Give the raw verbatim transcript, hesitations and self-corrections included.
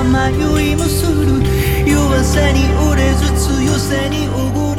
さまよいもする弱さに折れず強さにおご